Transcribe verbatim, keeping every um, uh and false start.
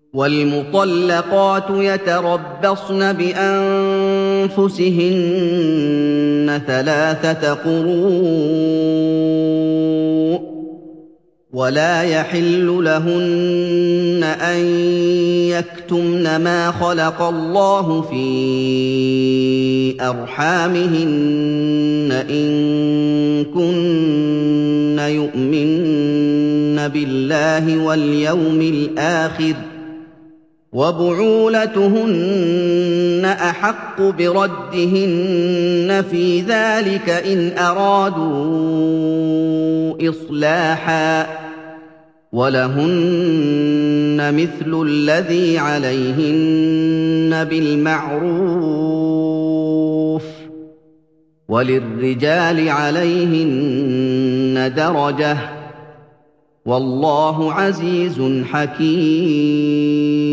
وَالْمُطَلَّقَاتُ يَتَرَبَّصْنَ بِأَنفُسِهِنَّ ثَلَاثَةَ قُرُوءٍ ۚ وَلَا يَحِلُّ لَهُنَّ أَن يَكْتُمْنَ مَا خَلَقَ اللَّهُ فِي أَرْحَامِهِنَّ إِن كُنَّ يُؤْمِنَّ بِاللَّهِ وَالْيَوْمِ الْآخِرِ ۚ وَبُعُولَتُهُنَّ أَحَقُّ بِرَدِّهِنَّ فِي ذَٰلِكَ إِنْ أَرَادُوا إِصْلَاحًا ۚ وَلَهُنَّ مِثْلُ الَّذِي عَلَيْهِنَّ بِالْمَعْرُوفِ ۚ وَلِلرِّجَالِ عَلَيْهِنَّ دَرَجَةٌ ۗ وَاللَّهُ عَزِيزٌ حَكِيمٌ.